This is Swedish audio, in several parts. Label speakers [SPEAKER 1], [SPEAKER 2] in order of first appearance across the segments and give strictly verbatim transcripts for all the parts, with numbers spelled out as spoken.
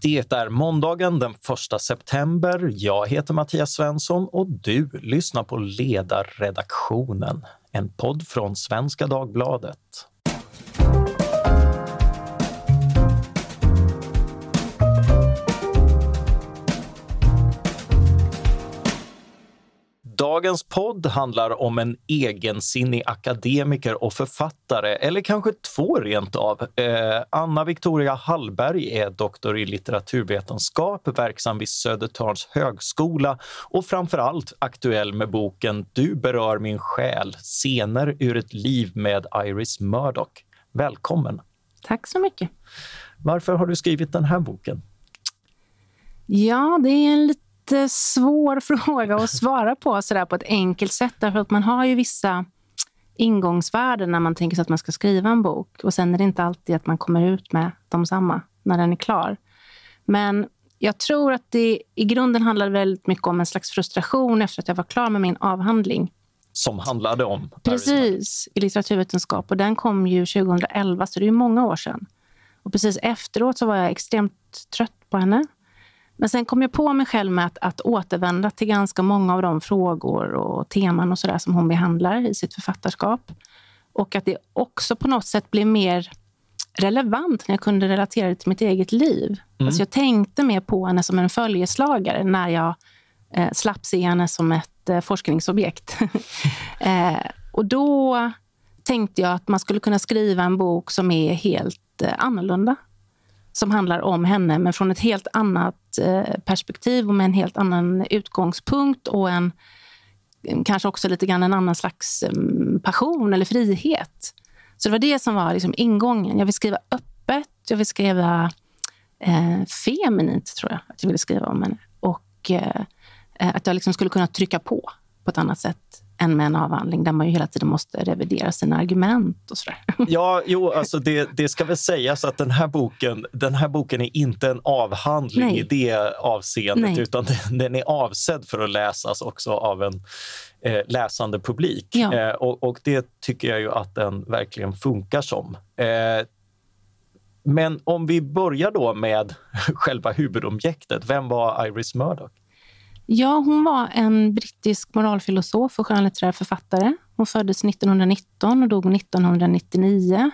[SPEAKER 1] Det är måndagen den första september. Jag heter Mattias Svensson och du lyssnar på Ledarredaktionen, en podd från Svenska Dagbladet. Dagens podd handlar om en egensinnig akademiker och författare, eller kanske två rent av. Eh, Anna Victoria Hallberg är doktor i litteraturvetenskap, verksam vid Södertörns högskola och framförallt aktuell med boken Du berör min själ, scener ur ett liv med Iris Murdoch. Välkommen!
[SPEAKER 2] Tack så mycket.
[SPEAKER 1] Varför har du skrivit den här boken?
[SPEAKER 2] Ja, det är en lite svår fråga att svara på sådär på ett enkelt sätt, därför att man har ju vissa ingångsvärden när man tänker sig att man ska skriva en bok, och sen är det inte alltid att man kommer ut med de samma när den är klar. Men jag tror att det i grunden handlar väldigt mycket om en slags frustration efter att jag var klar med min avhandling.
[SPEAKER 1] Som handlade om?
[SPEAKER 2] Precis, i litteraturvetenskap, och den kom ju tjugohundraelva, så det är ju många år sedan. Och precis efteråt så var jag extremt trött på henne. Men sen kom jag på mig själv med att, att återvända till ganska många av de frågor och teman och sådär som hon behandlar i sitt författarskap. Och att det också på något sätt blev mer relevant när jag kunde relatera det till mitt eget liv. Mm. Alltså jag tänkte mer på henne som en följeslagare när jag eh, slapp se henne som ett eh, forskningsobjekt. eh, och då tänkte jag att man skulle kunna skriva en bok som är helt eh, annorlunda. Som handlar om henne, men från ett helt annat eh, perspektiv och med en helt annan utgångspunkt och en kanske också lite grann en annan slags eh, passion eller frihet. Så det var det som var liksom ingången. Jag vill skriva öppet, jag vill skriva eh, feminint, tror jag att jag ville skriva om henne. Och eh, att jag liksom skulle kunna trycka på på ett annat sätt än med en avhandling där man ju hela tiden måste revidera sina argument och sådär.
[SPEAKER 1] Ja, jo, alltså det, det ska väl sägas att den här boken, den här boken är inte en avhandling Nej. i det avseendet, Nej. utan den, den är avsedd för att läsas också av en eh, läsande publik.
[SPEAKER 2] Ja.
[SPEAKER 1] Eh, och, och det tycker jag ju att den verkligen funkar som. Eh, men om vi börjar då med själva huvudobjektet, vem var Iris Murdoch?
[SPEAKER 2] Ja, hon var en brittisk moralfilosof och skönlitterär författare. Hon föddes nittonhundranitton och dog nittonhundranittionio.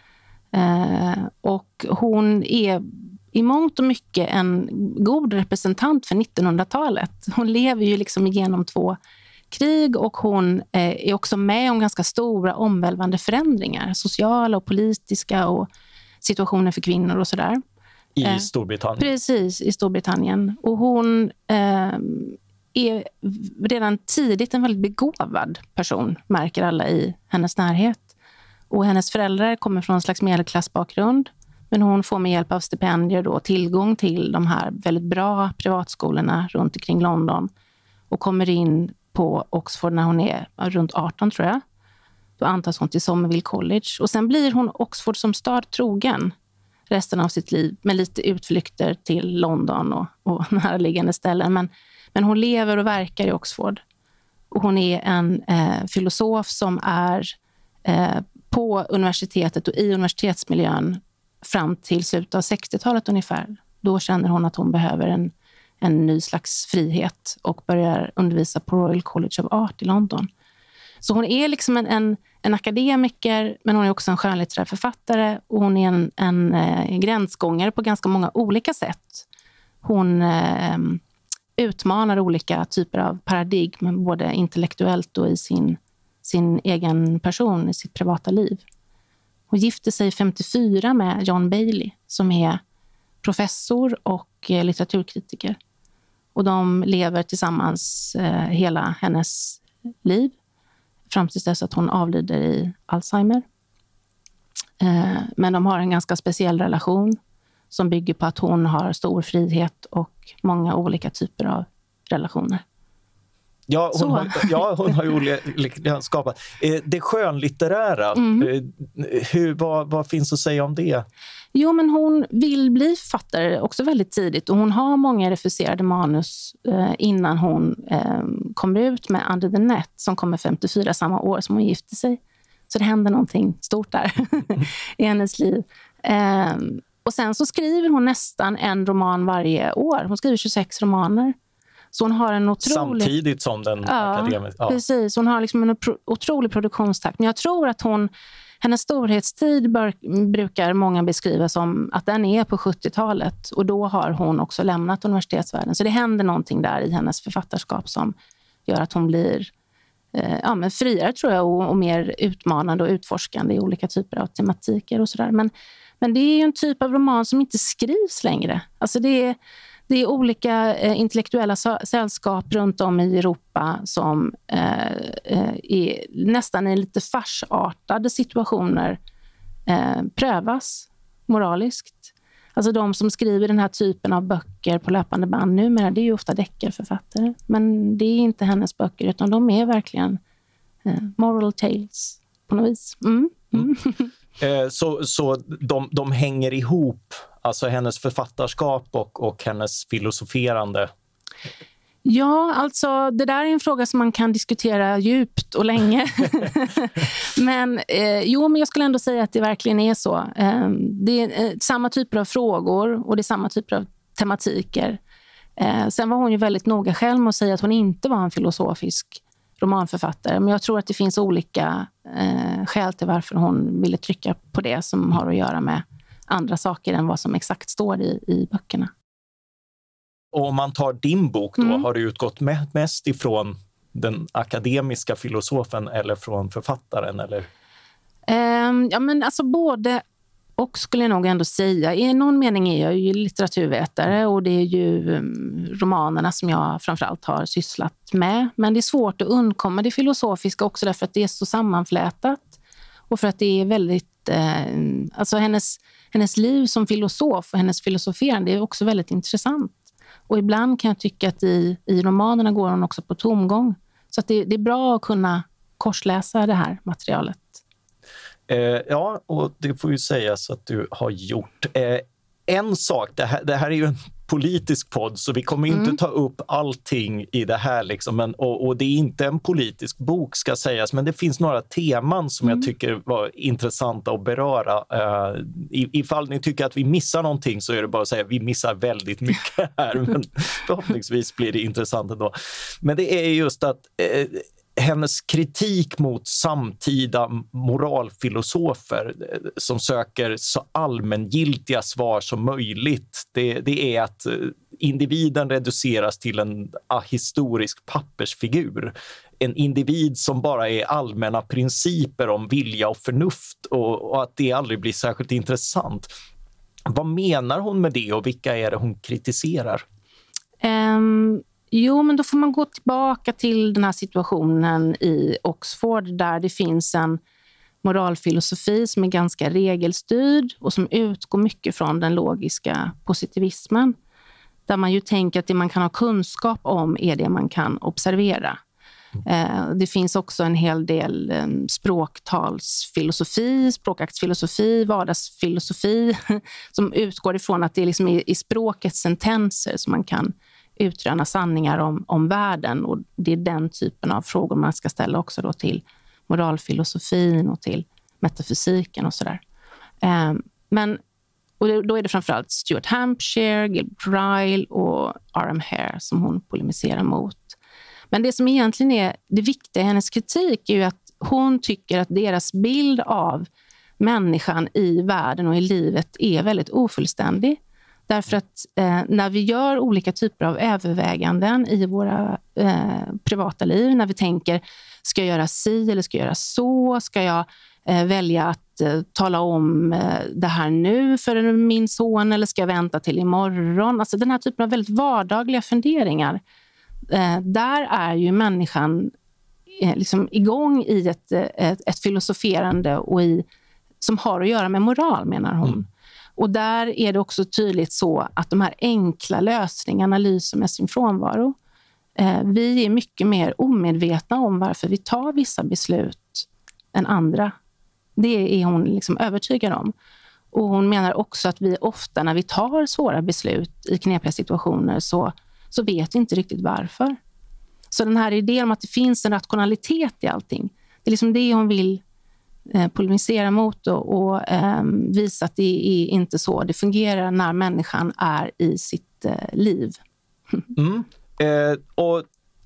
[SPEAKER 2] Eh, och hon är i mångt och mycket en god representant för nittonhundratalet. Hon lever ju liksom igenom två krig, och hon eh, är också med om ganska stora omvälvande förändringar. Sociala och politiska och situationer för kvinnor och sådär.
[SPEAKER 1] I Storbritannien.
[SPEAKER 2] Precis, i Storbritannien. Och hon eh, är redan tidigt en väldigt begåvad person, märker alla i hennes närhet. Och hennes föräldrar kommer från en slags medelklassbakgrund, men hon får med hjälp av stipendier då tillgång till de här väldigt bra privatskolorna runt omkring London och kommer in på Oxford när hon är runt arton, tror jag. Då antas hon till Somerville College, och sen blir hon Oxford som stad trogen resten av sitt liv, med lite utflykter till London och, och närliggande ställen. Men, men hon lever och verkar i Oxford. Och hon är en eh, filosof som är eh, på universitetet och i universitetsmiljön fram till slutet av sextiotalet ungefär. Då känner hon att hon behöver en, en ny slags frihet och börjar undervisa på Royal College of Art i London. Så hon är liksom en, en, en akademiker, men hon är också en skönlitterär författare, och hon är en, en eh, gränsgångare på ganska många olika sätt. Hon eh, utmanar olika typer av paradigm, både intellektuellt och i sin, sin egen person, i sitt privata liv. Hon gifte sig femtiofyra med John Bailey, som är professor och eh, litteraturkritiker. Och de lever tillsammans eh, hela hennes liv, fram tills dess att hon avlider i Alzheimer. Eh, men de har en ganska speciell relation som bygger på att hon har stor frihet och många olika typer av relationer.
[SPEAKER 1] Ja, hon har, ja, hon har ju olika skapat. Det skönlitterära, mm. hur, vad, vad finns att säga om det?
[SPEAKER 2] Jo, men hon vill bli författare också väldigt tidigt, och hon har många refuserade manus eh, innan hon eh, kommer ut med Under the Net, som kommer femtiofyra, samma år som hon gifte sig. Så det händer någonting stort där i hennes liv. Eh, Och sen så skriver hon nästan en roman varje år. Hon skriver tjugosex romaner. Så hon har en otrolig...
[SPEAKER 1] Samtidigt som den
[SPEAKER 2] ja,
[SPEAKER 1] akademiska... Ja,
[SPEAKER 2] precis. Hon har liksom en otrolig produktionstakt. Men jag tror att hon... Hennes storhetstid bör, brukar många beskriva som att den är på sjuttiotalet. Och då har hon också lämnat universitetsvärlden. Så det händer någonting där i hennes författarskap som gör att hon blir eh, ja, men friare, tror jag, och, och mer utmanande och utforskande i olika typer av tematiker och sådär. Men, men det är ju en typ av roman som inte skrivs längre. Alltså det är... Det är olika eh, intellektuella sällskap runt om i Europa som eh, eh, är nästan i lite farsartade situationer eh, prövas moraliskt. Alltså de som skriver den här typen av böcker på löpande band numera, det är ju ofta deckarförfattare. Men det är inte hennes böcker, utan de är verkligen eh, moral tales på något vis. Mm. Mm.
[SPEAKER 1] Mm. så så de, de hänger ihop, alltså hennes författarskap och, och hennes filosoferande?
[SPEAKER 2] Ja, alltså det där är en fråga som man kan diskutera djupt och länge. men eh, jo, men jag skulle ändå säga att det verkligen är så. Eh, det är eh, samma typer av frågor och det är samma typer av tematiker. Eh, sen var hon ju väldigt noga själv med att säga att hon inte var en filosofisk romanförfattare. Men jag tror att det finns olika eh, skäl till varför hon ville trycka på det som har att göra med andra saker än vad som exakt står i, i böckerna.
[SPEAKER 1] Och om man tar din bok då,
[SPEAKER 2] mm.
[SPEAKER 1] har du utgått mest ifrån den akademiska filosofen eller från författaren? Eller?
[SPEAKER 2] Um, ja, men alltså både och skulle jag nog ändå säga. I någon mening är jag ju litteraturvetare och det är ju um, romanerna som jag framförallt har sysslat med. Men det är svårt att undkomma det filosofiska också därför att det är så sammanflätat och för att det är väldigt, eh, alltså hennes, hennes liv som filosof och hennes filosoferande är också väldigt intressant. Och ibland kan jag tycka att i, i romanerna går hon också på tomgång. Så att det, det är bra att kunna korsläsa det här materialet.
[SPEAKER 1] Eh, ja, och det får ju sägas att du har gjort. Eh, en sak, det här, det här är ju en politisk podd så vi kommer inte mm. ta upp allting i det här. Liksom, men, och, och det är inte en politisk bok ska sägas, men det finns några teman som mm. jag tycker var intressanta att beröra. Uh, ifall ni tycker att vi missar någonting så är det bara att säga att vi missar väldigt mycket här, men förhoppningsvis blir det intressant ändå. Men det är just att uh, hennes kritik mot samtida moralfilosofer som söker så allmängiltiga svar som möjligt, det, det är att individen reduceras till en ahistorisk pappersfigur. En individ som bara är allmänna principer om vilja och förnuft och, och att det aldrig blir särskilt intressant. Vad menar hon med det och vilka är det hon kritiserar?
[SPEAKER 2] Um... Jo, men då får man gå tillbaka till den här situationen i Oxford där det finns en moralfilosofi som är ganska regelstyrd och som utgår mycket från den logiska positivismen. Där man ju tänker att det man kan ha kunskap om är det man kan observera. Mm. Det finns också en hel del språktalsfilosofi, språkaktsfilosofi, vardagsfilosofi som utgår ifrån att det är liksom i språkets sentenser som man kan utröna sanningar om, om världen, och det är den typen av frågor man ska ställa också då till moralfilosofin och till metafysiken och sådär. Eh, men och då är det framförallt Stuart Hampshire, Gilbert Ryle och R M Hare som hon polemiserar mot. Men det som egentligen är det viktiga i hennes kritik är ju att hon tycker att deras bild av människan i världen och i livet är väldigt ofullständig. Därför att eh, när vi gör olika typer av överväganden i våra eh, privata liv, när vi tänker, ska jag göra si eller ska jag göra så? Ska jag eh, välja att eh, tala om eh, det här nu för min son eller ska jag vänta till imorgon? Alltså den här typen av väldigt vardagliga funderingar. Eh, där är ju människan eh, liksom igång i ett, ett, ett filosoferande och i, som har att göra med moral, menar hon. Mm. Och där är det också tydligt så att de här enkla lösningarna lyser med sin frånvaro. Eh, vi är mycket mer omedvetna om varför vi tar vissa beslut än andra. Det är hon liksom övertygad om. Och hon menar också att vi ofta när vi tar svåra beslut i knepiga situationer så, så vet vi inte riktigt varför. Så den här idén om att det finns en rationalitet i allting, det är liksom det hon vill eh, polemisera mot och, och eh, visa att det är inte så det fungerar när människan är i sitt eh, liv.
[SPEAKER 1] Mm. Eh, och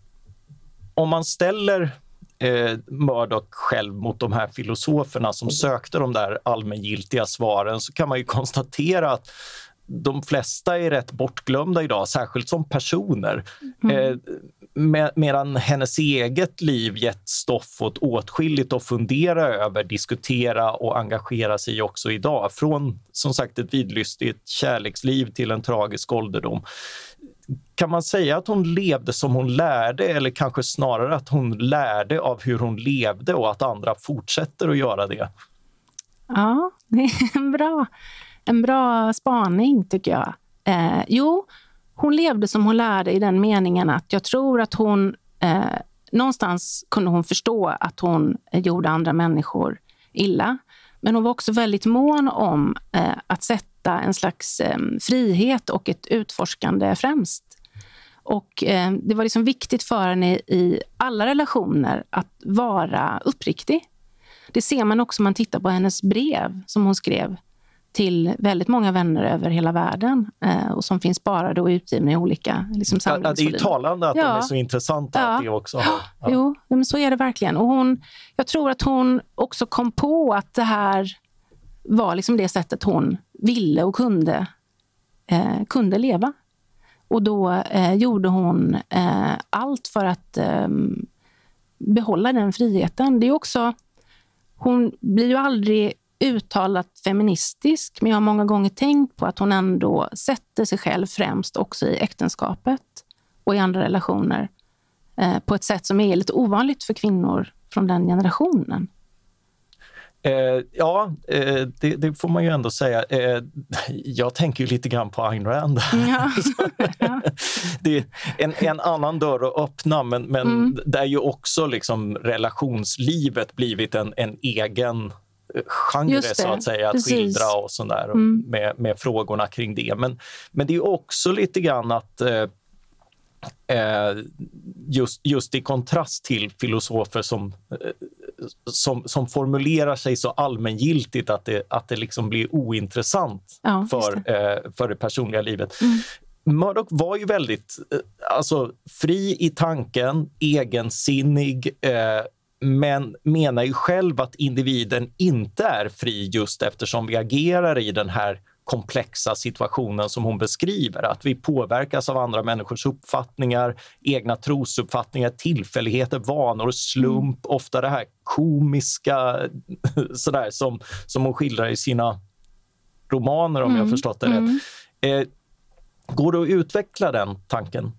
[SPEAKER 1] om man ställer eh, Murdoch själv mot de här filosoferna som sökte de där allmängiltiga svaren, så kan man ju konstatera att de flesta är rätt bortglömda idag, särskilt som personer. Mm. Eh, med, medan hennes eget liv gett stoff åt åtskilligt att fundera över, diskutera och engagera sig i också idag. Från som sagt ett vidlystigt kärleksliv till en tragisk ålderdom. Kan man säga att hon levde som hon lärde, eller kanske snarare att hon lärde av hur hon levde och att andra fortsätter att göra det?
[SPEAKER 2] Ja, det är en bra, en bra spaning tycker jag. Eh, jo, hon levde som hon lärde i den meningen att jag tror att hon eh, någonstans kunde hon förstå att hon gjorde andra människor illa. Men hon var också väldigt mån om eh, att sätta en slags eh, frihet och ett utforskande främst. Och eh, det var liksom viktigt för henne i alla relationer att vara uppriktig. Det ser man också om man tittar på hennes brev som hon skrev till väldigt många vänner över hela världen eh, och som finns bara då utgivna i olika liksom, samlingsvolymer.
[SPEAKER 1] Ja, det är ju talande att ja. de är så intressanta
[SPEAKER 2] ja.
[SPEAKER 1] att det också har. Ja.
[SPEAKER 2] Jo, men så är det verkligen. Och hon, jag tror att hon också kom på att det här var liksom det sättet hon ville och kunde, eh, kunde leva. Och då eh, gjorde hon eh, allt för att eh, behålla den friheten. Det är också, hon blir ju aldrig uttalat feministisk, men jag har många gånger tänkt på att hon ändå sätter sig själv främst också i äktenskapet och i andra relationer eh, på ett sätt som är lite ovanligt för kvinnor från den generationen.
[SPEAKER 1] Eh, ja, eh, det, det får man ju ändå säga. Eh, jag tänker ju lite grann på Ayn Rand. Ja. Det är en, en annan dörr att öppna, men, men mm. det är ju också liksom relationslivet blivit en, en egen genre så att säga, att Precis. skildra och sådär mm. med, med frågorna kring det. Men, men det är ju också lite grann att eh, just, just i kontrast till filosofer som, som, som formulerar sig så allmängiltigt att det, att det liksom blir ointressant ja, för, det. för det personliga livet. Mm. Murdoch var ju väldigt alltså, fri i tanken, egensinnig, eh, men menar ju själv att individen inte är fri just eftersom vi agerar i den här komplexa situationen som hon beskriver. Att vi påverkas av andra människors uppfattningar, egna trosuppfattningar, tillfälligheter, vanor, slump, mm. ofta det här komiska sådär, som, som hon skildrar i sina romaner om mm. jag förstått det mm. rätt. Eh, går det att utveckla den tanken?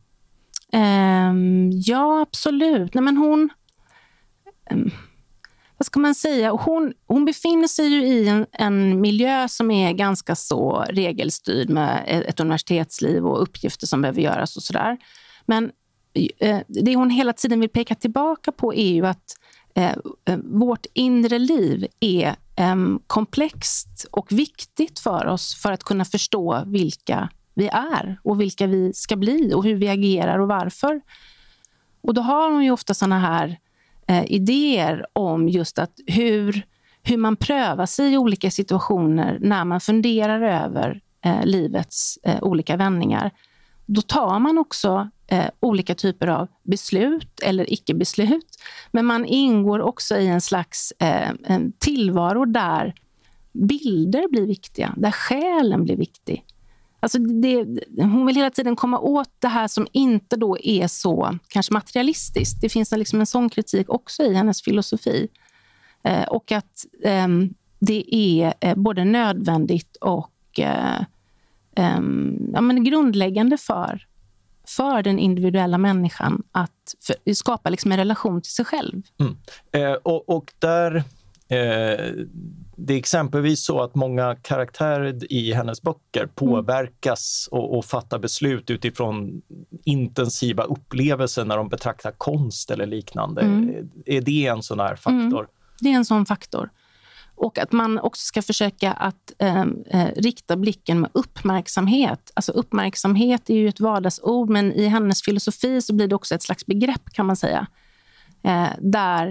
[SPEAKER 2] Um, ja, absolut. Nej, men hon... Um... Vad ska man säga? Hon, hon befinner sig ju i en, en miljö som är ganska så regelstyrd med ett universitetsliv och uppgifter som behöver göras och sådär. Men eh, det hon hela tiden vill peka tillbaka på är ju att eh, vårt inre liv är eh, komplext och viktigt för oss för att kunna förstå vilka vi är och vilka vi ska bli och hur vi agerar och varför. Och då har hon ju ofta såna här idéer om just att hur, hur man prövar sig i olika situationer när man funderar över eh, livets eh, olika vändningar. Då tar man också eh, olika typer av beslut eller icke-beslut. Men man ingår också i en slags eh, en tillvaro där bilder blir viktiga, där själen blir viktig. Alltså det, hon vill hela tiden komma åt det här som inte då är så kanske materialistiskt. Det finns liksom en sån kritik också i hennes filosofi. Eh, och att eh, det är eh, både nödvändigt och eh, eh, ja, men grundläggande för, för den individuella människan att för, skapa liksom en relation till sig själv.
[SPEAKER 1] Mm. Eh, och, och där... Eh, det är exempelvis så att många karaktärer i hennes böcker påverkas och, och fattar beslut utifrån intensiva upplevelser när de betraktar konst eller liknande. Mm. Är det en sån här faktor? Mm.
[SPEAKER 2] Det är en sån faktor. Och att man också ska försöka att eh, rikta blicken med uppmärksamhet. Alltså uppmärksamhet är ju ett vardagsord, men i hennes filosofi så blir det också ett slags begrepp kan man säga. Eh, där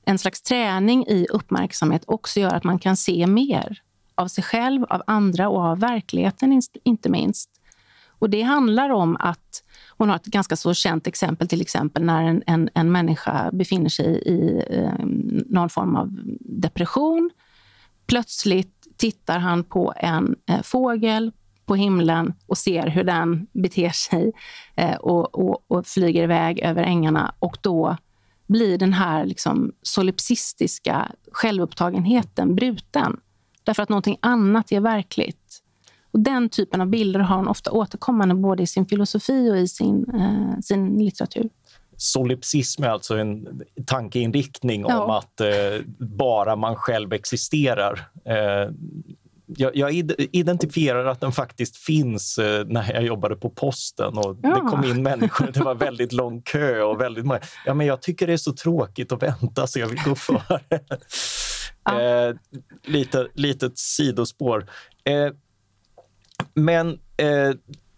[SPEAKER 2] en slags träning i uppmärksamhet också gör att man kan se mer av sig själv, av andra och av verkligheten inte minst. Och det handlar om att hon har ett ganska så känt exempel, till exempel när en, en, en människa befinner sig i eh, någon form av depression. Plötsligt tittar han på en eh, fågel på himlen och ser hur den beter sig eh, och, och, och flyger iväg över ängarna, och då blir den här liksom solipsistiska självupptagenheten bruten. Därför att någonting annat är verkligt. Och den typen av bilder har hon ofta återkommande både i sin filosofi och i sin, eh, sin litteratur.
[SPEAKER 1] Solipsism är alltså en tankeinriktning
[SPEAKER 2] ja.
[SPEAKER 1] om att eh, bara man själv existerar. Eh, jag, jag identifierar att den faktiskt finns eh, när jag jobbade på posten och ja. det kom in människor, det var väldigt lång kö och väldigt många. Ja, men jag tycker det är så tråkigt att vänta så jag vill gå före. ja. eh, lite, litet sidospår. Eh, men eh,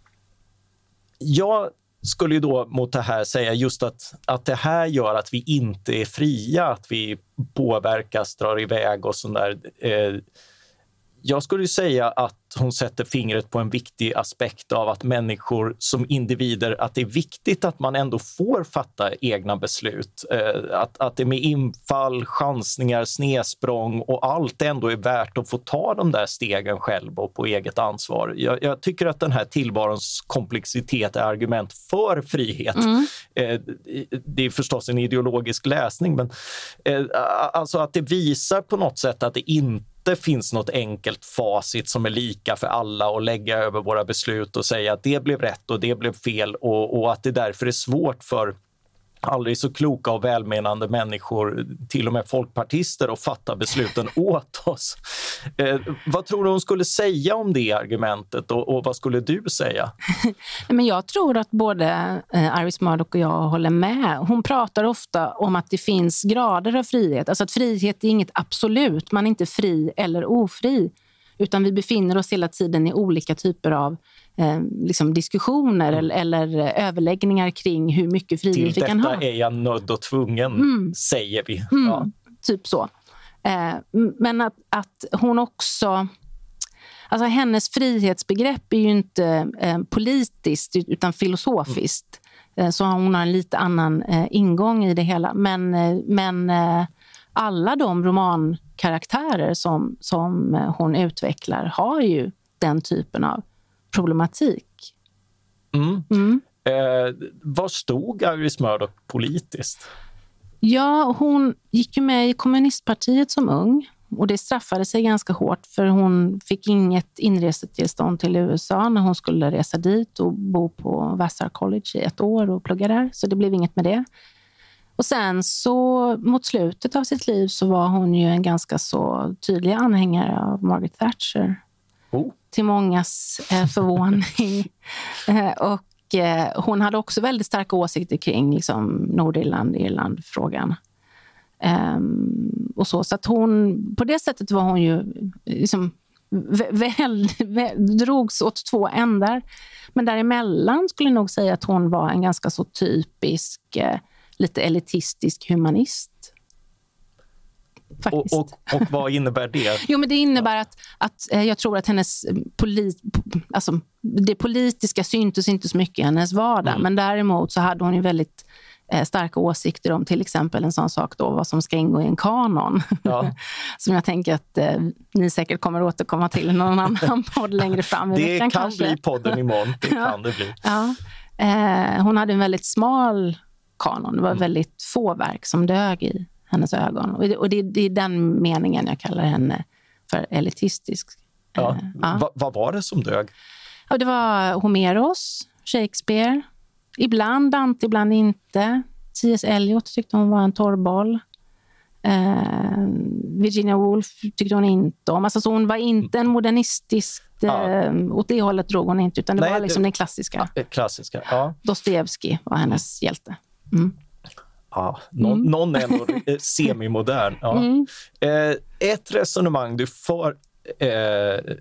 [SPEAKER 1] jag skulle ju då mot det här säga just att, att det här gör att vi inte är fria, att vi påverkas, drar iväg och sånt där. Eh, jag skulle ju säga att hon sätter fingret på en viktig aspekt av att människor som individer, att det är viktigt att man ändå får fatta egna beslut. Eh, att, att det med infall, chansningar, snedsprång och allt ändå är värt att få ta de där stegen själv och på eget ansvar. Jag, jag tycker att den här tillvarons komplexitet är argument för frihet. Mm. Eh, det är förstås en ideologisk läsning, men eh, alltså att det visar på något sätt att det inte det finns något enkelt facit som är lika för alla och lägga över våra beslut och säga att det blev rätt och det blev fel och, och att det därför är svårt för aldrig så kloka och välmenande människor, till och med folkpartister, att fatta besluten åt oss. Eh, vad tror du hon skulle säga om det argumentet och, och vad skulle du säga?
[SPEAKER 2] Men jag tror att både eh, Iris Murdoch och jag håller med. Hon pratar ofta om att det finns grader av frihet. Alltså att frihet är inget absolut. Man är inte fri eller ofri. Utan vi befinner oss hela tiden i olika typer av eh, liksom diskussioner mm. eller, eller överläggningar kring hur mycket frihet vi kan ha.
[SPEAKER 1] Till detta är jag nödd och tvungen, mm. säger vi.
[SPEAKER 2] Mm.
[SPEAKER 1] Ja.
[SPEAKER 2] Typ så. Eh, men att, att hon också... Alltså hennes frihetsbegrepp är ju inte eh, politiskt utan filosofiskt. Mm. Eh, så hon har en lite annan eh, ingång i det hela. Men... Eh, men eh, alla de romankaraktärer som, som hon utvecklar har ju den typen av problematik.
[SPEAKER 1] Mm. Mm. Eh, var stod Iris Murdoch politiskt?
[SPEAKER 2] Ja, hon gick ju med i kommunistpartiet som ung. Och det straffade sig ganska hårt för hon fick inget inresetillstånd till U S A när hon skulle resa dit och bo på Vassar College i ett år och plugga där. Så det blev inget med det. Och sen så mot slutet av sitt liv så var hon ju en ganska så tydlig anhängare av Margaret Thatcher. Oh. Till mångas eh, förvåning. eh, och eh, hon hade också väldigt starka åsikter kring liksom, Nordirland, Irland-frågan. Um, och så, så att hon, på det sättet var hon ju liksom, väl, väl, drogs åt två ändar. Men däremellan skulle jag nog säga att hon var en ganska så typisk... Eh, lite elitistisk humanist.
[SPEAKER 1] Och, och, och vad innebär det?
[SPEAKER 2] Jo, men det innebär att, att jag tror att hennes polit, alltså, det politiska syntes inte så mycket i hennes vardag. Mm. Men däremot så hade hon ju väldigt eh, starka åsikter om till exempel en sån sak då, vad som ska ingå i en kanon. Ja. Som jag tänker att eh, ni säkert kommer återkomma till någon annan podd längre fram i
[SPEAKER 1] det
[SPEAKER 2] veckan.
[SPEAKER 1] Det kan
[SPEAKER 2] kanske.
[SPEAKER 1] bli podden imorgon. Det ja. kan det bli.
[SPEAKER 2] Ja. Eh, hon hade en väldigt smal kanon. Det var mm. väldigt få verk som dög i hennes ögon. Och det, och det, det är den meningen jag kallar henne för elitistisk.
[SPEAKER 1] Ja. Uh, ja. Va, vad var det som dög?
[SPEAKER 2] Ja, det var Homeros, Shakespeare. Ibland Dante, ibland inte. T S Eliot tyckte hon var en torrboll. Uh, Virginia Woolf tyckte hon inte om. Alltså, så hon var inte en modernistisk... Ja. Uh, åt det hållet drog hon inte. Utan det Nej, var liksom det, den klassiska.
[SPEAKER 1] klassiska ja.
[SPEAKER 2] Dostojevskij var hennes hjälte. Mm.
[SPEAKER 1] Ja, någon, mm. någon är ändå semimodern. Ja. Mm. Eh, ett resonemang du får... Eh,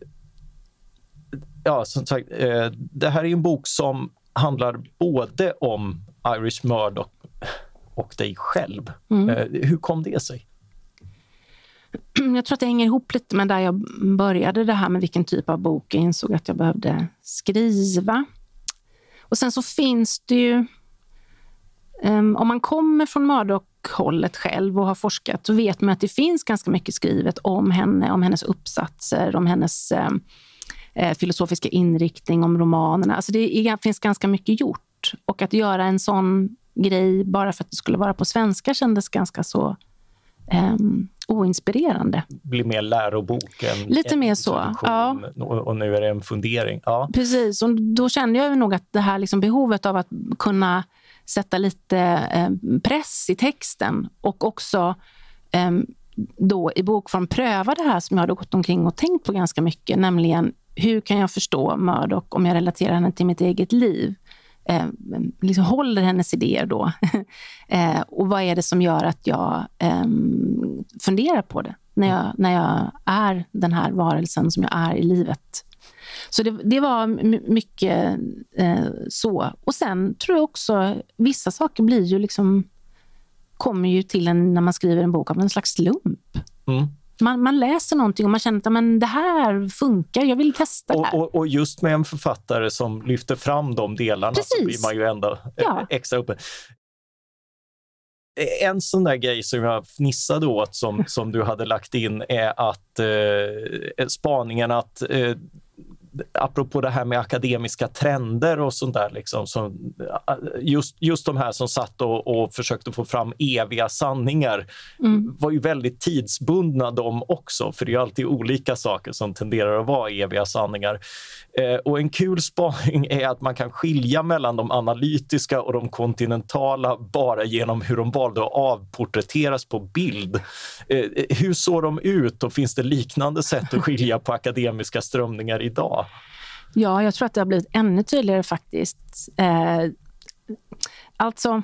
[SPEAKER 1] ja, som sagt, eh, det här är en bok som handlar både om Iris Murdoch och dig själv.
[SPEAKER 2] Mm.
[SPEAKER 1] Hur kom det sig?
[SPEAKER 2] Jag tror att det hänger ihop lite med där jag började det här med vilken typ av bok jag insåg att jag behövde skriva. Och sen så finns det ju, um, om man kommer från Murdoch-hållet själv och har forskat, så vet man att det finns ganska mycket skrivet om henne, om hennes uppsatser, om hennes um, eh, filosofiska inriktning, om romanerna. Alltså det är, finns ganska mycket gjort. Och att göra en sån grej bara för att det skulle vara på svenska kändes ganska så um, oinspirerande.
[SPEAKER 1] Blir mer lärobok än
[SPEAKER 2] lite mer så. Ja.
[SPEAKER 1] Och nu är det en fundering. Ja.
[SPEAKER 2] Precis, och då kände jag nog att det här liksom behovet av att kunna sätta lite eh, press i texten och också eh, då i bokform pröva det här som jag hade gått omkring och tänkt på ganska mycket, nämligen hur kan jag förstå Murdoch om jag relaterar henne till mitt eget liv? Eh, liksom håller hennes idéer då? eh, och vad är det som gör att jag eh, funderar på det när jag, när jag är den här varelsen som jag är i livet? Så det, det var m- mycket eh, så. Och sen tror jag också vissa saker blir ju liksom kommer ju till en när man skriver en bok av en slags slump. Mm. Man, man läser någonting och man känner att men det här funkar, jag vill testa det här.
[SPEAKER 1] Och, och, och just med en författare som lyfter fram de delarna. Precis. Så blir man ju ändå ja. extra uppe. En sån där grej som jag fnissade åt som, som du hade lagt in är att eh, spaningen att eh, apropå det här med akademiska trender och sånt där liksom, som, just, just de här som satt och, och försökte få fram eviga sanningar mm. var ju väldigt tidsbundna de också, för det är ju alltid olika saker som tenderar att vara eviga sanningar. Eh, och en kul spaning är att man kan skilja mellan de analytiska och de kontinentala bara genom hur de valde att avporträtteras på bild. Eh, hur såg de ut och finns det liknande sätt att skilja på akademiska strömningar idag?
[SPEAKER 2] Ja, jag tror att det har blivit ännu tydligare faktiskt. Eh, alltså,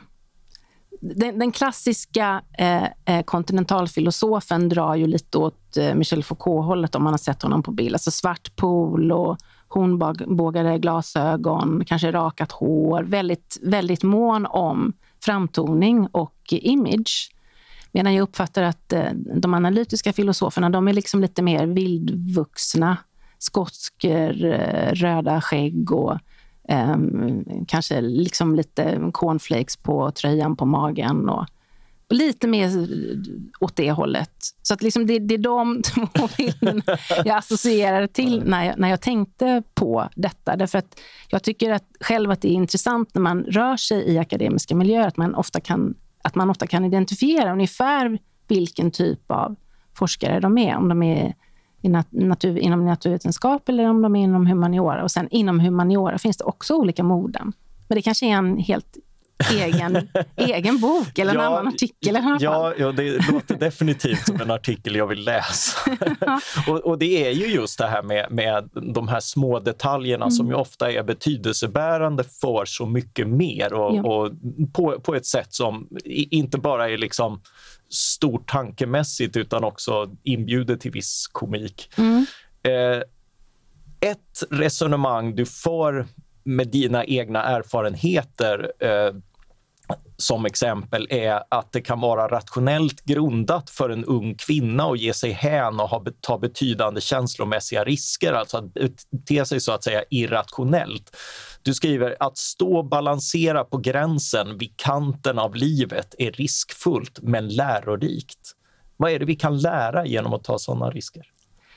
[SPEAKER 2] den, den klassiska eh, kontinentalfilosofen drar ju lite åt eh, Michel Foucault-hållet om man har sett honom på bild. Alltså svart pool och hornbågade glasögon, kanske rakat hår. Väldigt, väldigt mån om framtoning och image. Medan jag uppfattar att eh, de analytiska filosoferna, de är liksom lite mer vildvuxna. Skotsker, röda skägg och eh, kanske liksom lite cornflakes på tröjan på magen och, och lite mer åt det hållet. Så att liksom det, det är de två bilderna jag associerar till när jag, när jag tänkte på detta. Därför att jag tycker att själv att det är intressant när man rör sig i akademiska miljöer att man ofta kan, att man ofta kan identifiera ungefär vilken typ av forskare de är. Om de är I nat- natur, inom naturvetenskap eller om de är inom humaniora. Och sen inom humaniora finns det också olika moden. Men det kanske är en helt egen, egen bok eller en ja, annan artikel. Eller
[SPEAKER 1] ja, ja, det låter definitivt som en artikel jag vill läsa. och, och det är ju just det här med, med de här små detaljerna mm. som ju ofta är betydelsebärande för så mycket mer. Och, ja. och på, på ett sätt som inte bara är liksom stort tankemässigt utan också inbjuder till viss komik. Mm. Eh, ett resonemang du får med dina egna erfarenheter eh, som exempel är att det kan vara rationellt grundat för en ung kvinna att ge sig hän och ha, ta betydande känslomässiga risker, alltså att bete sig så att säga irrationellt. Du skriver att stå och balansera på gränsen vid kanten av livet är riskfullt men lärorikt. Vad är det vi kan lära genom att ta sådana risker?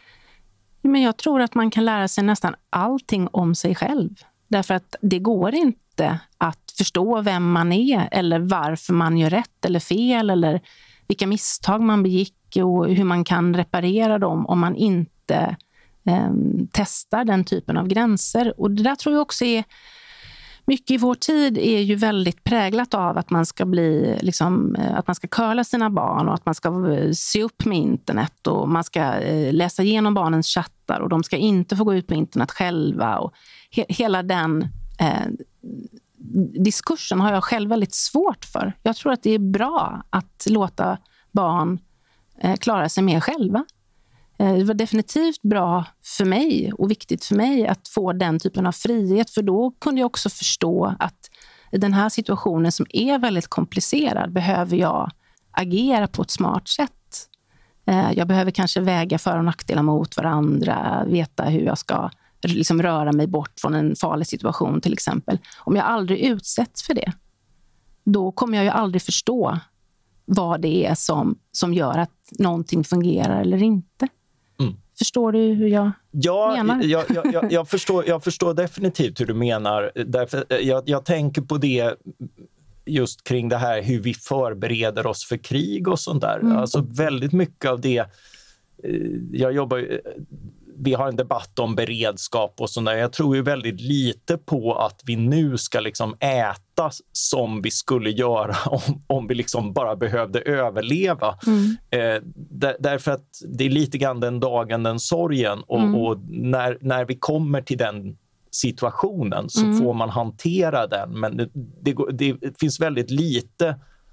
[SPEAKER 2] Men jag tror att man kan lära sig nästan allting om sig själv. Därför att det går inte att förstå vem man är eller varför man gör rätt eller fel eller vilka misstag man begick och hur man kan reparera dem om man inte eh, testar den typen av gränser. Och det där tror jag också är mycket i vår tid är ju väldigt präglat av att man ska bli liksom, att man ska curla sina barn och att man ska se upp med internet och man ska läsa igenom barnens chattar och de ska inte få gå ut på internet själva och he- hela den eh, diskursen har jag själv väldigt svårt för. Jag tror att det är bra att låta barn eh, klara sig mer själva. Eh, det var definitivt bra för mig och viktigt för mig att få den typen av frihet, för då kunde jag också förstå att i den här situationen som är väldigt komplicerad behöver jag agera på ett smart sätt. Jag behöver kanske väga för- och nackdelar mot varandra, veta hur jag ska liksom röra mig bort från en farlig situation till exempel. Om jag aldrig utsätts för det, då kommer jag ju aldrig förstå vad det är som, som gör att någonting fungerar eller inte. Mm. Förstår du hur jag
[SPEAKER 1] ja,
[SPEAKER 2] menar?
[SPEAKER 1] Jag, jag, jag, jag, förstår, jag förstår definitivt hur du menar. Därför, jag, jag tänker på det just kring det här hur vi förbereder oss för krig och sånt där. Mm. Alltså väldigt mycket av det. Jag jobbar, vi har en debatt om beredskap och sånt där. Jag tror ju väldigt lite på att vi nu ska liksom äta som vi skulle göra om, om vi liksom bara behövde överleva. Mm. Eh, där, därför att det är lite grann den dagen, den sorgen. Och, mm. och när, när vi kommer till den situationen så mm. får man hantera den. Men det, det, det finns väldigt lite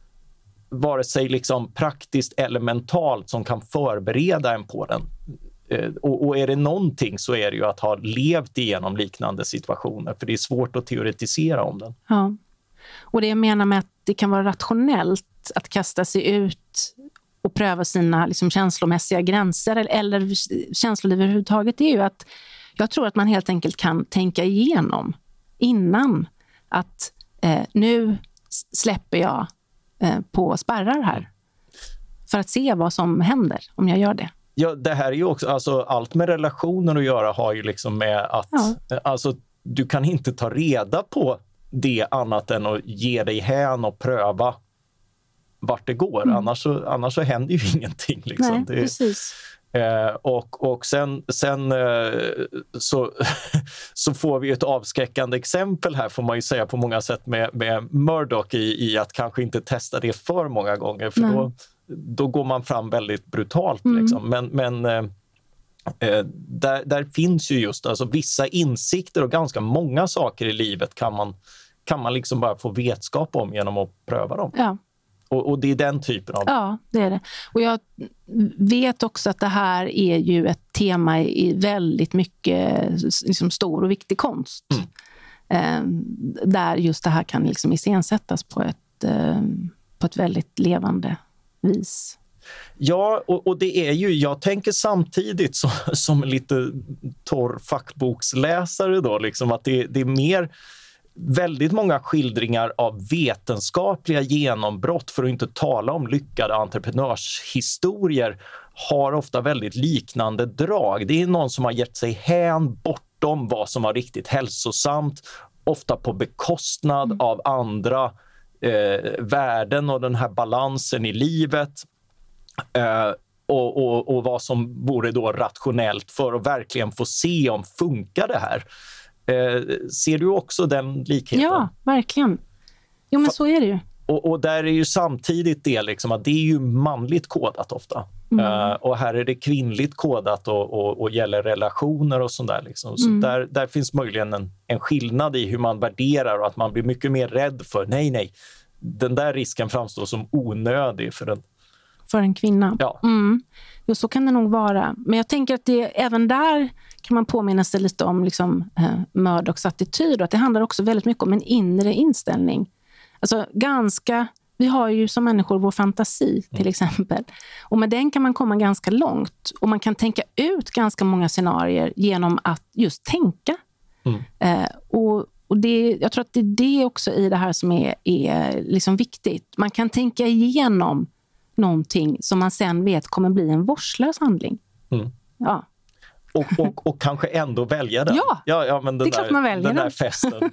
[SPEAKER 1] vare sig liksom praktiskt eller mentalt som kan förbereda en på den. Och, och är det någonting så är det ju att ha levt igenom liknande situationer, för det är svårt att teoretisera om den.
[SPEAKER 2] Ja. Och det jag menar med att det kan vara rationellt att kasta sig ut och pröva sina liksom känslomässiga gränser eller, eller känsloliv överhuvudtaget, det är ju att jag tror att man helt enkelt kan tänka igenom innan att eh, nu släpper jag eh, på spärrar här för att se vad som händer om jag gör det.
[SPEAKER 1] Ja, det här är ju också, alltså allt med relationer att göra har ju liksom med att ja. alltså, du kan inte ta reda på det annat än att ge dig hän och pröva vart det går. Mm. Annars, så, annars så händer ju ingenting. Liksom.
[SPEAKER 2] Nej,
[SPEAKER 1] det,
[SPEAKER 2] precis.
[SPEAKER 1] Eh, och, och sen, sen eh, så, så får vi ett avskräckande exempel här, får man ju säga på många sätt, med, med Murdoch i, i att kanske inte testa det för många gånger, för då, då går man fram väldigt brutalt. Mm. Liksom. Men, men eh, där, där finns ju just alltså, vissa insikter och ganska många saker i livet kan man, kan man liksom bara få vetskap om genom att pröva dem.
[SPEAKER 2] Ja.
[SPEAKER 1] Och, och det är den typen av...
[SPEAKER 2] Ja, det är det. Och jag vet också att det här är ju ett tema i väldigt mycket liksom, stor och viktig konst. Mm. Eh, där just det här kan liksom iscensättas på ett, eh, på ett väldigt levande vis.
[SPEAKER 1] Ja, och, och det är ju, jag tänker samtidigt som, som lite torr fackboksläsare då, liksom att det, det är mer... väldigt många skildringar av vetenskapliga genombrott, för att inte tala om lyckade entreprenörshistorier, har ofta väldigt liknande drag. Det är någon som har gett sig hän bortom vad som var riktigt hälsosamt, ofta på bekostnad mm. av andra eh, värden och den här balansen i livet. Eh, och, och, och vad som vore då rationellt för att verkligen få se om funkar det här. Eh, ser du också den likheten?
[SPEAKER 2] Ja, verkligen. Jo, men så är det ju.
[SPEAKER 1] Och, och där är ju samtidigt det liksom att det är ju manligt kodat ofta. Mm. Uh, och här är det kvinnligt kodat och, och, och gäller relationer och sånt där. Liksom. Så mm. där, där finns möjligen en, en skillnad i hur man värderar, och att man blir mycket mer rädd för, nej, nej, den där risken framstår som onödig för en...
[SPEAKER 2] För en kvinna?
[SPEAKER 1] Ja.
[SPEAKER 2] Mm. Jo, så kan det nog vara. Men jag tänker att det, även där kan man påminna sig lite om liksom, eh, Murdochs attityd, och att det handlar också väldigt mycket om en inre inställning. Alltså ganska, vi har ju som människor vår fantasi till mm. exempel. Och med den kan man komma ganska långt. Och man kan tänka ut ganska många scenarier genom att just tänka. Mm. Eh, och och det, jag tror att det är det också i det här som är, är liksom viktigt. Man kan tänka igenom någonting som man sen vet kommer bli en vårdslös handling. Mm. Ja.
[SPEAKER 1] Och, och, och kanske ändå välja den.
[SPEAKER 2] Ja,
[SPEAKER 1] ja, ja men den
[SPEAKER 2] det är
[SPEAKER 1] där,
[SPEAKER 2] klart man väljer
[SPEAKER 1] den
[SPEAKER 2] den.
[SPEAKER 1] där festen.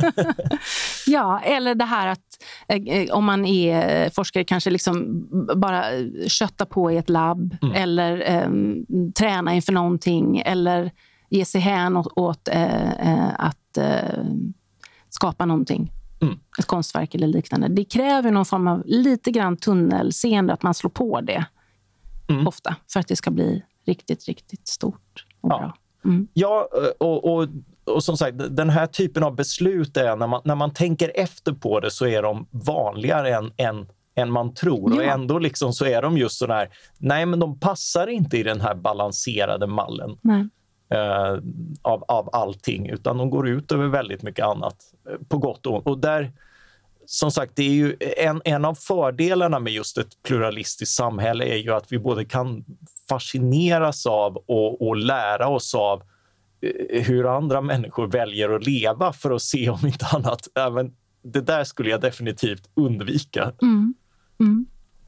[SPEAKER 2] Ja, eller det här att eh, om man är forskare kanske liksom bara kötta på i ett labb mm. eller eh, träna inför någonting, eller ge sig hän åt, åt eh, att eh, skapa någonting. Mm. Ett konstverk eller liknande. Det kräver någon form av lite grann tunnelseende, att man slår på det mm. ofta, för att det ska bli riktigt, riktigt stort och
[SPEAKER 1] ja.
[SPEAKER 2] bra. Mm.
[SPEAKER 1] Ja, och, och, och som sagt, den här typen av beslut är, när man, när man tänker efter på det, så är de vanligare än, än, än man tror. Ja. Och ändå liksom så är de just sådär, nej men de passar inte i den här balanserade mallen.
[SPEAKER 2] Nej.
[SPEAKER 1] eh, av, av allting, utan de går ut över väldigt mycket annat eh, på gott och ont. Och där, som sagt, det är ju en, en av fördelarna med just ett pluralistiskt samhälle är ju att vi både kan fascineras av och, och lära oss av eh, hur andra människor väljer att leva, för att se om inte annat. Även det där skulle jag definitivt undvika.
[SPEAKER 2] Mm. Mm.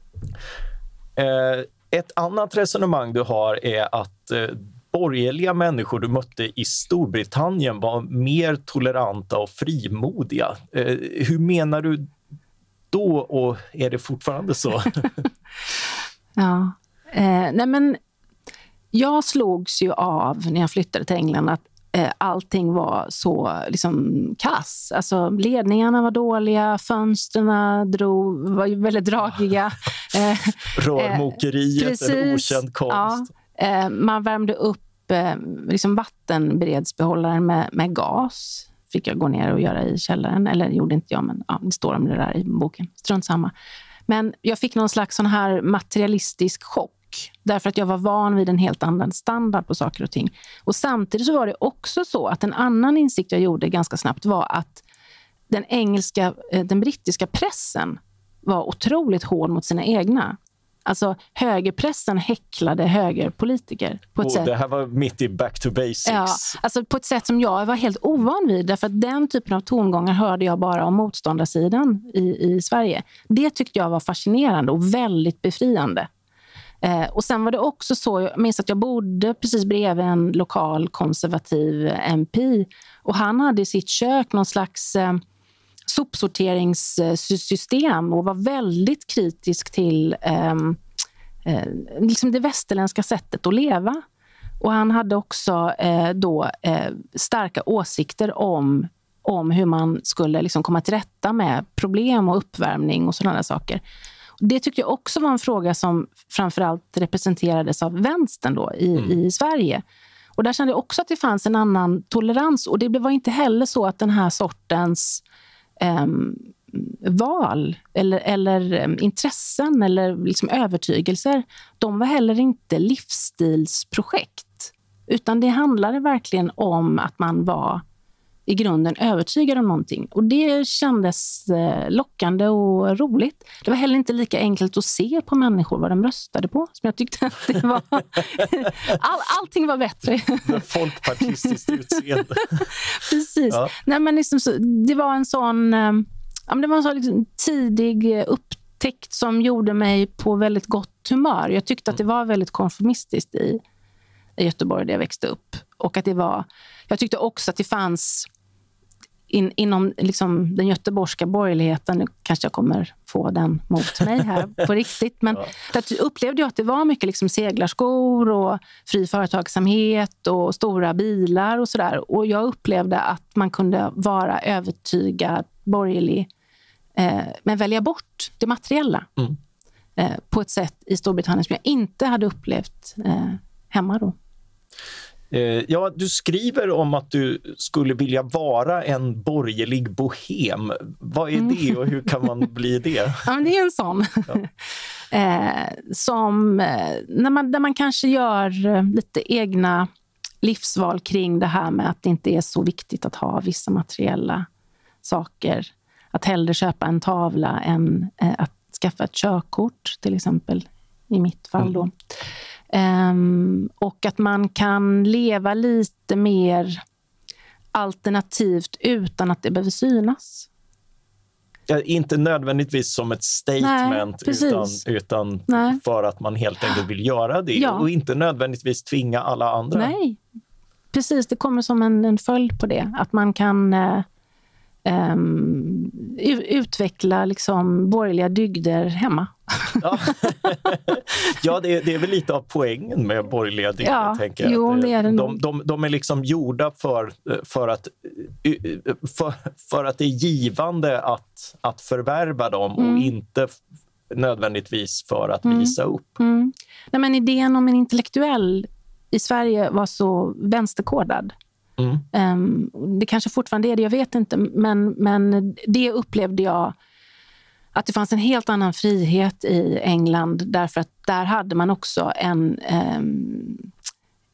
[SPEAKER 1] Eh, ett annat resonemang du har är att eh, borgerliga människor du mötte i Storbritannien var mer toleranta och frimodiga. Eh, hur menar du då, och är det fortfarande så?
[SPEAKER 2] Ja, eh, nej men jag slogs ju av när jag flyttade till England att eh, allting var så liksom kass. Alltså ledningarna var dåliga, fönsterna drog, var ju väldigt dragiga. Eh,
[SPEAKER 1] Rörmokeriet,
[SPEAKER 2] precis,
[SPEAKER 1] en okänd konst.
[SPEAKER 2] Ja, eh, man värmde upp eh, liksom vattenberedsbehållaren med, med gas. Fick jag gå ner och göra i källaren. Eller gjorde inte jag, men ja, det står om det där i boken. Strunt samma. Men jag fick någon slags sån här materialistisk chock. Därför att jag var van vid en helt annan standard på saker och ting. Och samtidigt så var det också så att en annan insikt jag gjorde ganska snabbt var att den engelska, den brittiska pressen var otroligt hård mot sina egna. Alltså högerpressen häcklade högerpolitiker på ett
[SPEAKER 1] och
[SPEAKER 2] sätt.
[SPEAKER 1] Det här var mitt i back to basics.
[SPEAKER 2] Ja, alltså på ett sätt som jag var helt ovan vid. Därför att den typen av tongångar hörde jag bara om motståndarsidan i, i Sverige. Det tyckte jag var fascinerande och väldigt befriande. Eh, och sen var det också så, jag minns att jag bodde precis bredvid en lokal konservativ M P. Och han hade i sitt kök någon slags eh, sopsorteringssystem och var väldigt kritisk till eh, eh, liksom det västerländska sättet att leva. Och han hade också eh, då eh, starka åsikter om, om hur man skulle liksom komma till rätta med problem och uppvärmning och sådana saker. Det tyckte jag också var en fråga som framförallt representerades av vänstern då i, mm. i Sverige. Och där kände jag också att det fanns en annan tolerans. Och det var inte heller så att den här sortens eh, val eller, eller um, intressen eller liksom övertygelser, de var heller inte livsstilsprojekt. Utan det handlade verkligen om att man var i grunden övertygad om någonting. Och det kändes eh, lockande och roligt. Det var heller inte lika enkelt att se på människor vad de röstade på. Som jag tyckte att det var... All, allting var bättre.
[SPEAKER 1] Folkpartistiskt utseende.
[SPEAKER 2] Precis. Ja. Nej, men liksom så, det var en sån... Eh, ja, det var en sån liksom, tidig upptäckt som gjorde mig på väldigt gott humör. Jag tyckte att det var väldigt konformistiskt i, i Göteborg där jag växte upp. Och att det var... Jag tyckte också att det fanns in, inom liksom den göteborgska borgerligheten, nu kanske jag kommer få den mot mig här på riktigt, men ja. Där upplevde jag att det var mycket liksom seglarskor och fri företagsamhet och stora bilar och sådär. Och jag upplevde att man kunde vara övertygad borgerlig eh, men välja bort det materiella mm. eh, på ett sätt i Storbritannien som jag inte hade upplevt eh, hemma då.
[SPEAKER 1] Ja, du skriver om att du skulle vilja vara en borgerlig bohem. Vad är mm. det och hur kan man bli det?
[SPEAKER 2] Ja, men det är en sån. Ja. eh, som när man, där man kanske gör lite egna livsval kring det här med att det inte är så viktigt att ha vissa materiella saker. Att hellre köpa en tavla än eh, att skaffa ett körkort till exempel, i mitt fall då. Mm. Um, och att man kan leva lite mer alternativt utan att det behöver synas.
[SPEAKER 1] Ja, inte nödvändigtvis som ett statement. Nej, utan, utan för att man helt enkelt vill göra det. Ja. Och inte nödvändigtvis tvinga alla andra.
[SPEAKER 2] Nej, precis. Det kommer som en, en följd på det. Att man kan uh, um, utveckla liksom borgerliga dygder hemma.
[SPEAKER 1] Ja, ja det, är, det är väl lite av poängen med borgerliga dygder, ja, tänker jag.
[SPEAKER 2] Jo, det är det
[SPEAKER 1] de, de, de är liksom gjorda för, för, att, för, för att det är givande att, att förvärva dem mm. och inte nödvändigtvis för att mm. visa upp.
[SPEAKER 2] Mm. Nej, men idén om en intellektuell i Sverige var så vänsterkodad. Mm. Um, det kanske fortfarande är det, jag vet inte. Men, men det upplevde jag att det fanns en helt annan frihet i England, därför att där hade man också en, um,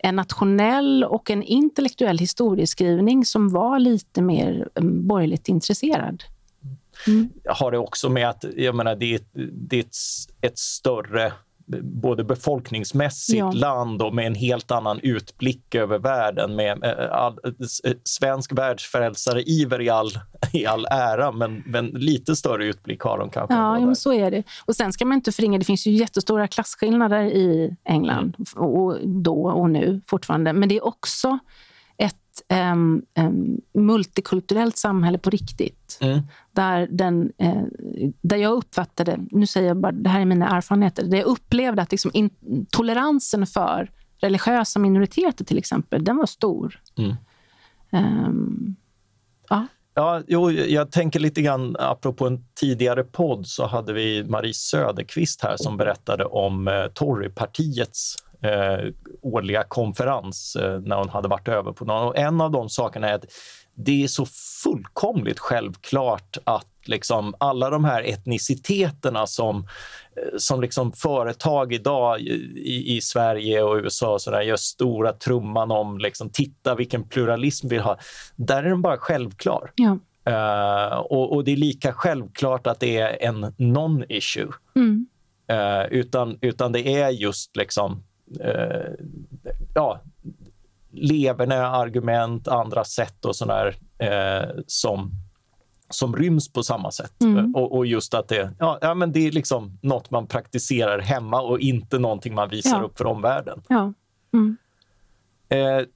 [SPEAKER 2] en nationell och en intellektuell historieskrivning som var lite mer borgerligt intresserad.
[SPEAKER 1] Mm. Har det också med att jag menar, det är, det är ett, ett större både befolkningsmässigt ja. land och med en helt annan utblick över världen med all, svensk världsfrälsare iver i all, i all ära men, men lite större utblick har de kanske.
[SPEAKER 2] Ja, men så är det. Och sen ska man inte förringa, det finns ju jättestora klasskillnader i England mm. och då och nu fortfarande, men det är också ett um, um, multikulturellt samhälle på riktigt. Mm. Där, den, uh, där jag uppfattade, nu säger jag bara, det här är mina erfarenheter, där jag upplevde att liksom in, toleransen för religiösa minoriteter till exempel, den var stor. Mm. Um, ja.
[SPEAKER 1] Ja, jo, jag tänker lite grann, apropå en tidigare podd så hade vi Marie Söderqvist här som berättade om eh, Torypartiets Eh, årliga konferens eh, när hon hade varit över på någon. Och en av de sakerna är att det är så fullkomligt självklart att liksom alla de här etniciteterna som, som liksom företag idag i, i Sverige och U S A så där, gör stora trumman om liksom, titta vilken pluralism vi har. Där är den bara självklar.
[SPEAKER 2] Ja.
[SPEAKER 1] Uh, och, och det är lika självklart att det är en non-issue. Mm. Uh, utan, utan det är just liksom Uh, ja, leverne argument, andra sätt och sådär uh, som, som ryms på samma sätt. Mm. Uh, och, och just att det, ja, ja, men det är liksom något man praktiserar hemma och inte någonting man visar ja. upp för omvärlden.
[SPEAKER 2] Ja. Mm.
[SPEAKER 1] Uh,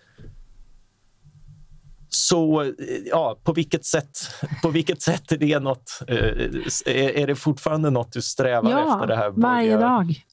[SPEAKER 1] så ja, på vilket sätt på vilket sätt är det något uh, är, är det fortfarande något du strävar
[SPEAKER 2] ja,
[SPEAKER 1] efter det här
[SPEAKER 2] varje dag.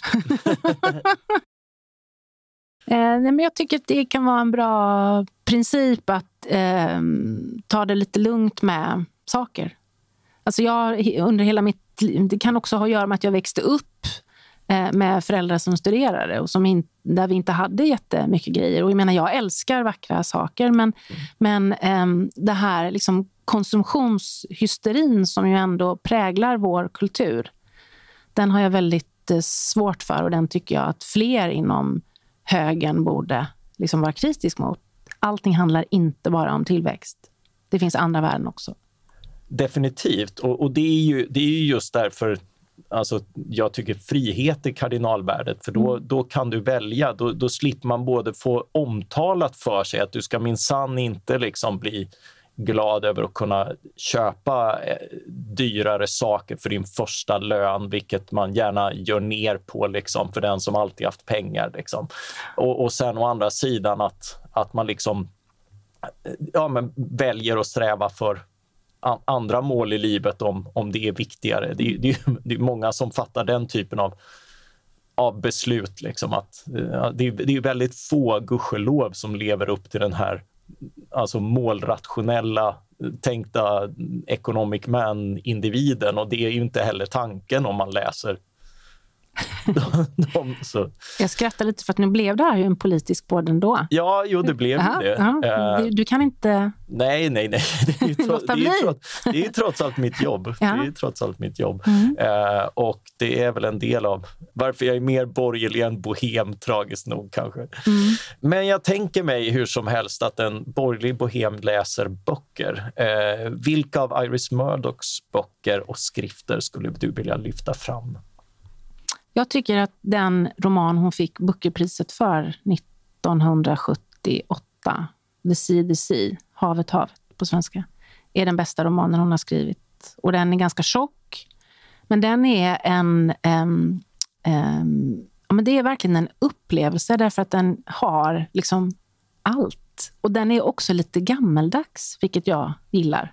[SPEAKER 2] Eh, men jag tycker att det kan vara en bra princip att eh, ta det lite lugnt med saker. Alltså jag under hela mitt liv, det kan också ha att göra med att jag växte upp eh, med föräldrar som studerade och som in, där vi inte hade jättemycket grejer. Och jag menar, jag älskar vackra saker men, mm. men eh, det här liksom konsumtionshysterin som ju ändå präglar vår kultur, den har jag väldigt eh, svårt för och den tycker jag att fler inom högern borde liksom vara kritisk mot. Allting handlar inte bara om tillväxt. Det finns andra värden också.
[SPEAKER 1] Definitivt. Och, och det, är ju, det är ju just därför alltså, jag tycker frihet är kardinalvärdet. För då, mm. då kan du välja. Då, då slipper man både få omtalat för sig att du ska minsann inte liksom bli glad över att kunna köpa eh, dyrare saker för din första lön, vilket man gärna gör ner på liksom, för den som alltid haft pengar. Liksom. Och, och sen å andra sidan att, att man liksom, ja, men väljer att sträva för an- andra mål i livet om, om det är viktigare. Det, det, det är många som fattar den typen av av beslut. Liksom, att, ja, det, det är väldigt få gudskelov som lever upp till den här alltså målrationella tänkta economic man-individen, och det är ju inte heller tanken om man läser de, de, så.
[SPEAKER 2] Jag skrattar lite för att nu blev det här ju en politisk podd ändå.
[SPEAKER 1] Ja, jo det blev
[SPEAKER 2] aha,
[SPEAKER 1] det.
[SPEAKER 2] Aha. Du, du kan inte...
[SPEAKER 1] Nej, nej, nej. Det är ju trots, det är trots, det är trots allt mitt jobb. Ja. Det är trots allt mitt jobb. Mm. Uh, och det är väl en del av varför jag är mer borgerlig än bohem, tragiskt nog kanske. Mm. Men jag tänker mig hur som helst att en borgerlig bohem läser böcker. Uh, vilka av Iris Murdochs böcker och skrifter skulle du vilja lyfta fram?
[SPEAKER 2] Jag tycker att den roman hon fick Bookerpriset för nittonhundrasjuttioåtta, The Sea, The Sea, Havet, havet på svenska, är den bästa romanen hon har skrivit. Och den är ganska tjock, men den är en... Um, um, ja, men det är verkligen en upplevelse därför att den har liksom allt. Och den är också lite gammeldags, vilket jag gillar.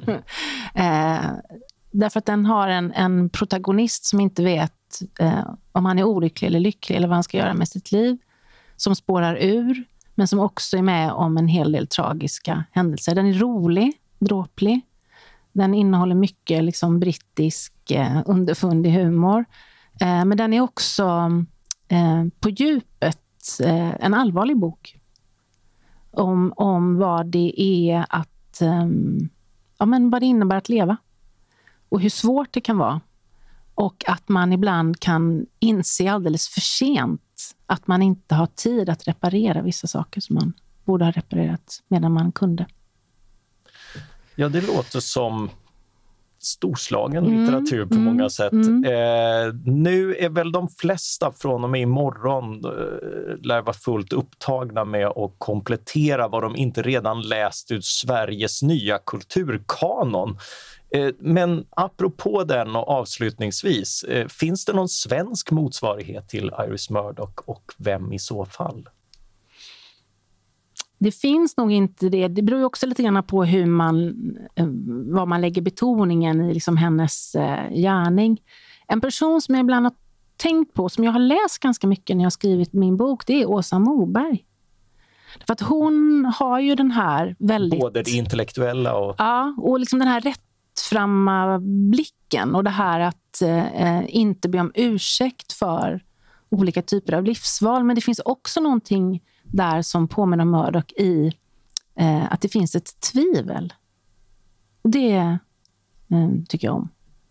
[SPEAKER 2] uh, därför att den har en, en protagonist som inte vet Eh, om han är olycklig eller lycklig eller vad han ska göra med sitt liv, som spårar ur men som också är med om en hel del tragiska händelser. Den är rolig, dråplig, den innehåller mycket liksom brittisk eh, underfundig humor, eh, men den är också eh, på djupet eh, en allvarlig bok om, om vad det är att eh, ja, men vad det innebär att leva och hur svårt det kan vara. Och att man ibland kan inse alldeles för sent att man inte har tid att reparera vissa saker som man borde ha reparerat medan man kunde.
[SPEAKER 1] Ja, det låter som storslagen
[SPEAKER 2] Mm,
[SPEAKER 1] litteratur på
[SPEAKER 2] mm,
[SPEAKER 1] många sätt.
[SPEAKER 2] mm.
[SPEAKER 1] Eh, nu är väl de flesta från och med imorgon eh, lär vara fullt upptagna med att komplettera vad de inte redan läst ur Sveriges nya kulturkanon. Eh, men apropå den och avslutningsvis, eh, finns det någon svensk motsvarighet till Iris Murdoch och vem i så fall?
[SPEAKER 2] Det finns nog inte det. Det beror ju också lite grann på hur man, vad man lägger betoningen i liksom hennes eh, gärning. En person som jag ibland har tänkt på, som jag har läst ganska mycket när jag har skrivit min bok, det är Åsa Moberg. För att hon har ju den här väldigt...
[SPEAKER 1] Både det intellektuella och...
[SPEAKER 2] Ja, och liksom den här rättframma blicken och det här att eh, inte be om ursäkt för olika typer av livsval. Men det finns också någonting där som påminner om Murdoch i eh, att det finns ett tvivel. Och det eh, tycker jag om.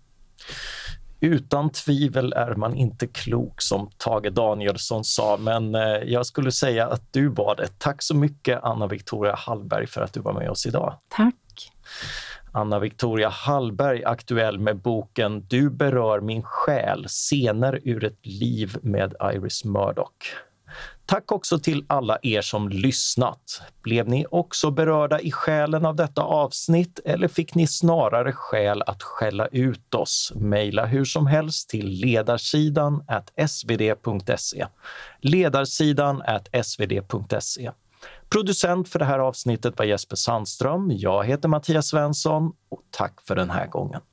[SPEAKER 1] Utan tvivel är man inte klok, som Tage Danielsson sa, men eh, jag skulle säga att du var det. Tack så mycket, Anna Victoria Hallberg, för att du var med oss idag.
[SPEAKER 2] Tack.
[SPEAKER 1] Anna Victoria Hallberg, aktuell med boken Du berör min själ, scener ur ett liv med Iris Murdoch. Tack också till alla er som lyssnat. Blev ni också berörda i själen av detta avsnitt eller fick ni snarare skäl att skälla ut oss? Maila hur som helst till ledarsidan at svd punkt se. Ledarsidan at svd punkt se. Producent för det här avsnittet var Jesper Sandström. Jag heter Mattias Svensson och tack för den här gången.